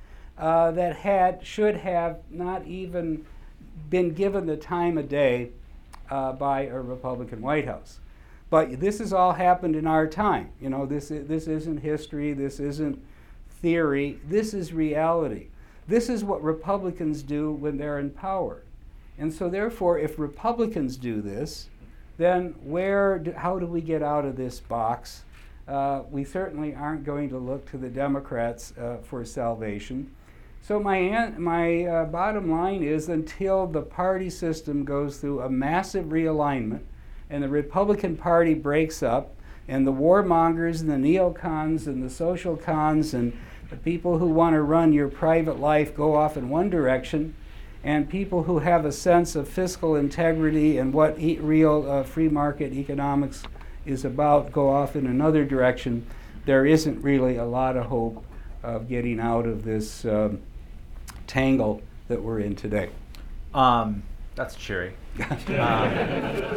uh, that had should have not even been given the time of day uh, by a Republican White House. But this has all happened in our time. You know, this is, this isn't history. This isn't theory. This is reality. This is what Republicans do when they're in power. And so therefore, if Republicans do this, then where, do, how do we get out of this box? Uh, we certainly aren't going to look to the Democrats uh, for salvation. So my, an, my uh, bottom line is, until the party system goes through a massive realignment and the Republican Party breaks up and the warmongers and the neocons and the social cons and the people who want to run your private life go off in one direction, and people who have a sense of fiscal integrity and what e- real uh, free market economics is about go off in another direction, there isn't really a lot of hope of getting out of this um, tangle that we're in today. Um, that's cheery. um,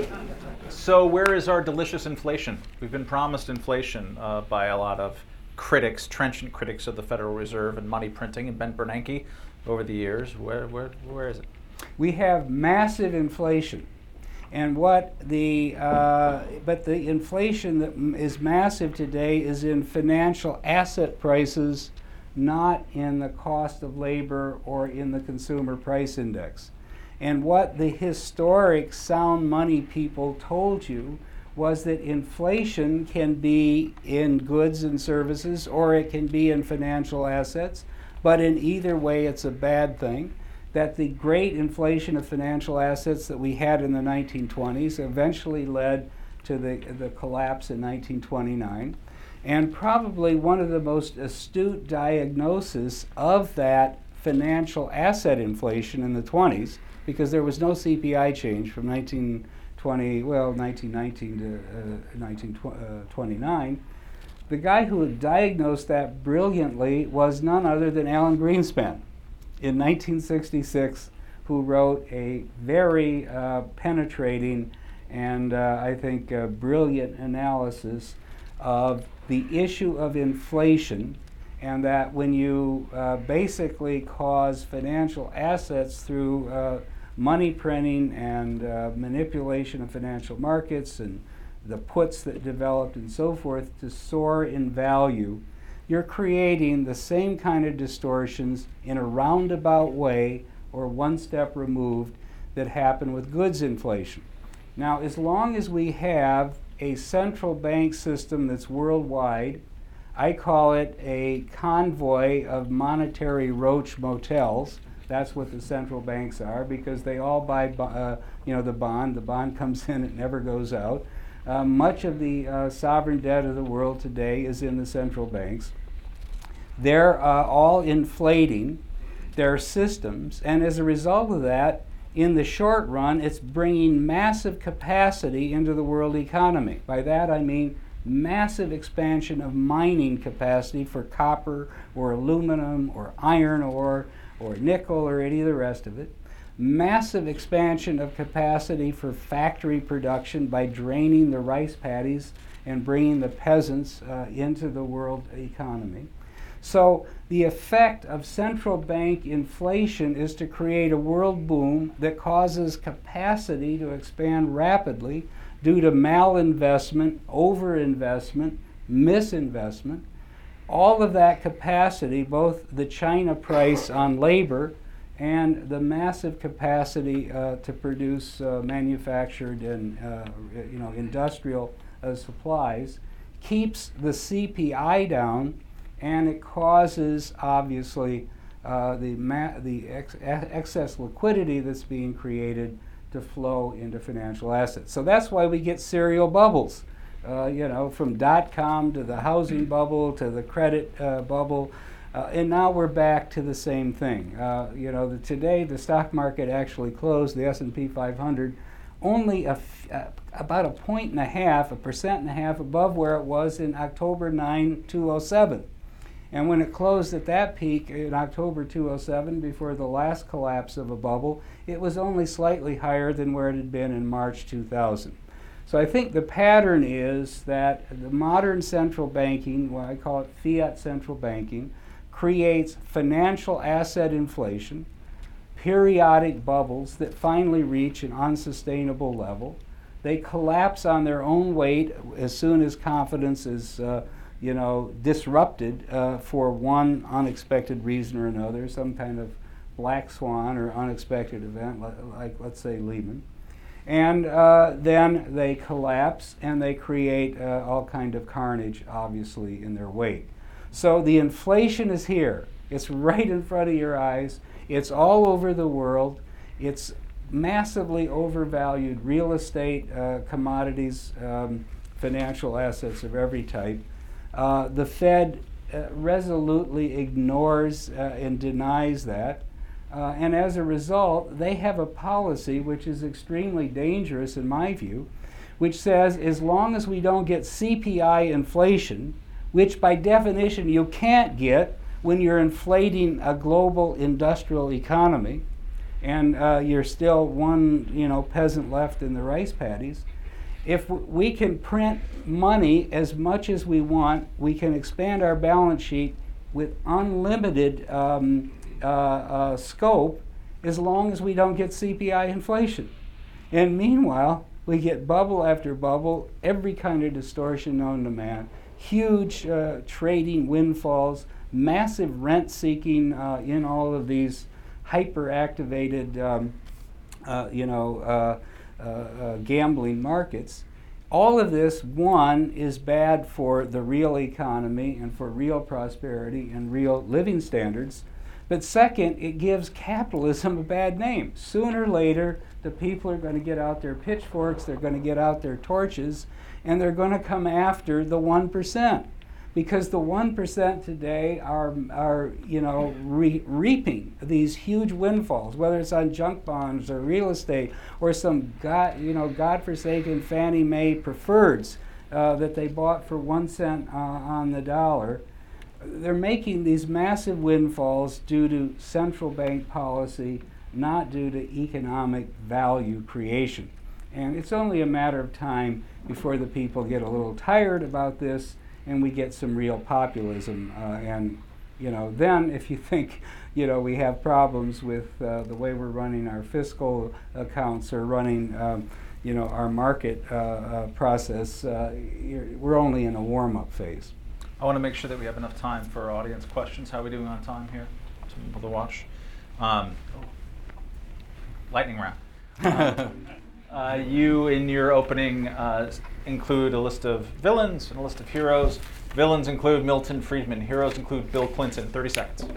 so where is our delicious inflation? We've been promised inflation uh, by a lot of critics, trenchant critics of the Federal Reserve and money printing, and Ben Bernanke over the years. Where, where, where is it? We have massive inflation. And what the, uh, but the inflation that m- is massive today is in financial asset prices, not in the cost of labor or in the consumer price index. And what the historic sound money people told you was that inflation can be in goods and services, or it can be in financial assets, but in either way it's a bad thing. That the great inflation of financial assets that we had in the nineteen twenties eventually led to the, the collapse in nineteen twenty-nine. And probably one of the most astute diagnoses of that financial asset inflation in the twenties, because there was no C P I change from nineteen twenty, well, nineteen nineteen to uh, nineteen twenty-nine. The guy who had diagnosed that brilliantly was none other than Alan Greenspan in nineteen sixty-six, who wrote a very uh, penetrating and uh, I think uh, brilliant analysis of the issue of inflation, and that when you uh, basically cause financial assets through uh, money printing and uh, manipulation of financial markets and the puts that developed and so forth to soar in value, you're creating the same kind of distortions in a roundabout way or one step removed that happen with goods inflation. Now, as long as we have a central bank system that's worldwide, I call it a convoy of monetary roach motels. That's what the central banks are, because they all buy, uh, you know, the bond. The bond comes in, it never goes out. Uh, much of the uh, sovereign debt of the world today is in the central banks. They're uh, all inflating their systems, and as a result of that, in the short run, it's bringing massive capacity into the world economy. By that I mean massive expansion of mining capacity for copper or aluminum or iron ore or nickel or any of the rest of it. Massive expansion of capacity for factory production by draining the rice paddies and bringing the peasants uh, into the world economy. So the effect of central bank inflation is to create a world boom that causes capacity to expand rapidly due to malinvestment, overinvestment, misinvestment. All of that capacity, both the China price on labor and the massive capacity uh, to produce uh, manufactured and uh, you know industrial uh, supplies, keeps the C P I down, and it causes obviously uh, the ma- the ex- excess liquidity that's being created to flow into financial assets. So that's why we get serial bubbles. Uh, you know, from dot-com to the housing bubble to the credit uh, bubble. Uh, and now we're back to the same thing. Uh, you know, the, today the stock market actually closed, the S and P five hundred, only a f- uh, about a point and a half, a percent and a half above where it was in October ninth, two thousand seven. And when it closed at that peak in October two thousand seven, before the last collapse of a bubble, it was only slightly higher than where it had been in March two thousand. So I think the pattern is that the modern central banking, what I call it fiat central banking, creates financial asset inflation, periodic bubbles that finally reach an unsustainable level. They collapse on their own weight as soon as confidence is uh, you know, disrupted uh, for one unexpected reason or another, some kind of black swan or unexpected event, like, like let's say Lehman. And uh, then they collapse and they create uh, all kind of carnage, obviously, in their wake. So the inflation is here. It's right in front of your eyes. It's all over the world. It's massively overvalued real estate, uh, commodities, um, financial assets of every type. Uh, the Fed uh, resolutely ignores uh, and denies that. Uh, and as a result, they have a policy which is extremely dangerous in my view, which says as long as we don't get C P I inflation, which by definition you can't get when you're inflating a global industrial economy, and uh, you're still one, you know, peasant left in the rice paddies. If w- we can print money as much as we want, we can expand our balance sheet with unlimited um, uh, uh, scope, as long as we don't get C P I inflation. And meanwhile, we get bubble after bubble, every kind of distortion known to man, huge uh, trading windfalls, massive rent seeking uh, in all of these hyper-activated, um, uh, you know, uh, uh, uh, gambling markets. All of this, one, is bad for the real economy and for real prosperity and real living standards. But second, it gives capitalism a bad name. Sooner or later, the people are going to get out their pitchforks, they're going to get out their torches, and they're going to come after the one percent. Because the one percent today are, are you know, re- reaping these huge windfalls, whether it's on junk bonds or real estate or some god, you know, godforsaken Fannie Mae preferreds uh, that they bought for one cent uh, on the dollar. They're making these massive windfalls due to central bank policy, not due to economic value creation. And it's only a matter of time before the people get a little tired about this and we get some real populism. Uh, and, you know, then if you think, you know, we have problems with uh, the way we're running our fiscal accounts or running, um, you know, our market uh, uh, process, uh, we're only in a warm-up phase. I want to make sure that we have enough time for audience questions. How are we doing on time here? To people to watch. Um, lightning round. Um, uh, you, in your opening, uh, include a list of villains and a list of heroes. Villains include Milton Friedman. Heroes include Bill Clinton. thirty seconds.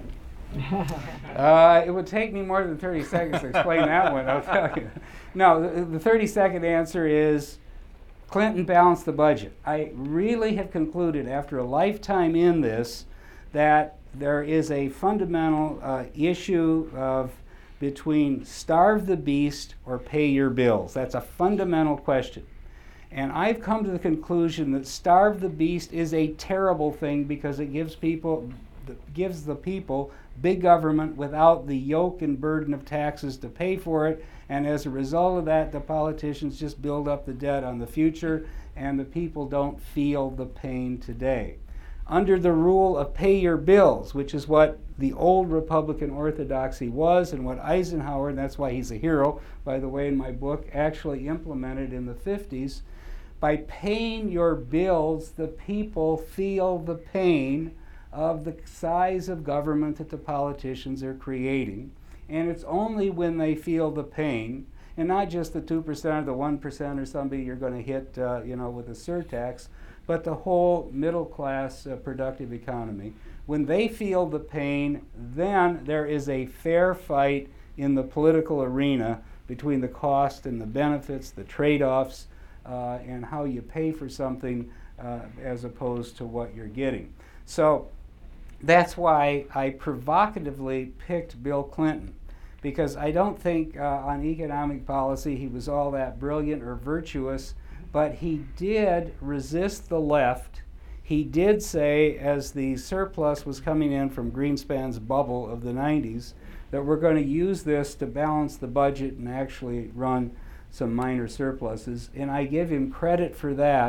Uh, it would take me more than thirty seconds to explain that one, I'll tell you. No, the, the thirty second answer is Clinton balanced the budget. I really have concluded after a lifetime in this that there is a fundamental uh, issue of between starve the beast or pay your bills. That's a fundamental question. And I've come to the conclusion that starve the beast is a terrible thing because it gives people, gives the people big government without the yoke and burden of taxes to pay for it. And as a result of that, the politicians just build up the debt on the future and the people don't feel the pain today. Under the rule of pay your bills, which is what the old Republican orthodoxy was and what Eisenhower, and that's why he's a hero, by the way, in my book, actually implemented in the fifties. By paying your bills, the people feel the pain of the size of government that the politicians are creating. And it's only when they feel the pain, and not just the two percent or the one percent or somebody you're going to hit uh, you know, with a surtax, but the whole middle class uh, productive economy. When they feel the pain, then there is a fair fight in the political arena between the cost and the benefits, the trade-offs, uh, and how you pay for something uh, as opposed to what you're getting. So that's why I provocatively picked Bill Clinton, because I don't think uh, on economic policy he was all that brilliant or virtuous, but he did resist the left. He did say, as the surplus was coming in from Greenspan's bubble of the nineties, that we're going to use this to balance the budget and actually run some minor surpluses. And I give him credit for that,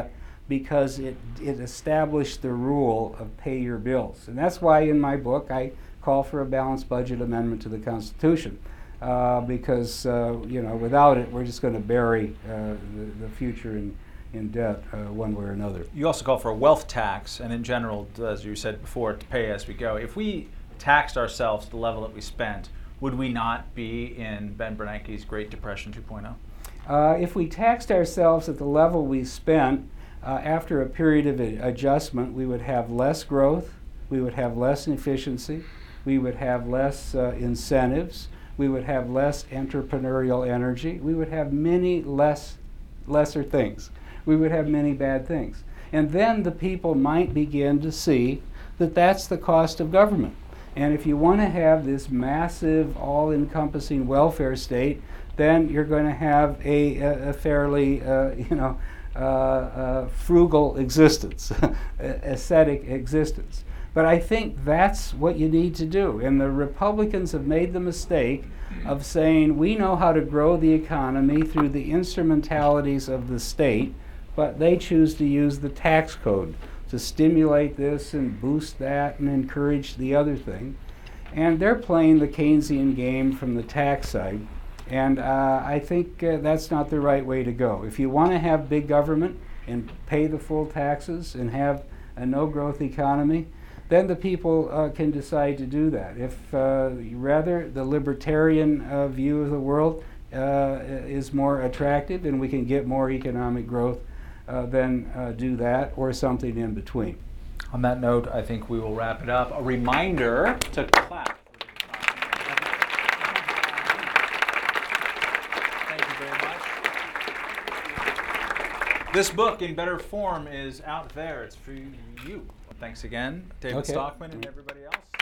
because it, it established the rule of pay your bills. And that's why in my book I call for a balanced budget amendment to the Constitution. Uh, because uh, you know, without it, we're just going to bury uh, the, the future in, in debt uh, one way or another. You also call for a wealth tax, and in general, as you said before, to pay as we go. If we taxed ourselves to the level that we spent, would we not be in Ben Bernanke's Great Depression two point oh? Uh, if we taxed ourselves at the level we spent, uh, after a period of a- adjustment, we would have less growth, we would have less efficiency, we would have less uh, incentives, we would have less entrepreneurial energy, we would have many less lesser things. We would have many bad things. And then the people might begin to see that that's the cost of government. And if you want to have this massive, all-encompassing welfare state, then you're going to have a, a, a fairly, uh, you know, uh, uh, frugal existence, ascetic existence. But I think that's what you need to do. And the Republicans have made the mistake of saying, we know how to grow the economy through the instrumentalities of the state, but they choose to use the tax code to stimulate this and boost that and encourage the other thing. And they're playing the Keynesian game from the tax side. And uh, I think uh, that's not the right way to go. If you want to have big government and pay the full taxes and have a no-growth economy, then the people uh, can decide to do that. If uh, rather the libertarian uh, view of the world uh, is more attractive and we can get more economic growth, uh, then uh, do that, or something in between. On that note, I think we will wrap it up. A reminder to clap. Thank you very much. This book, in better form, is out there. It's for you. Thanks again, David Okay. Stockman and everybody else.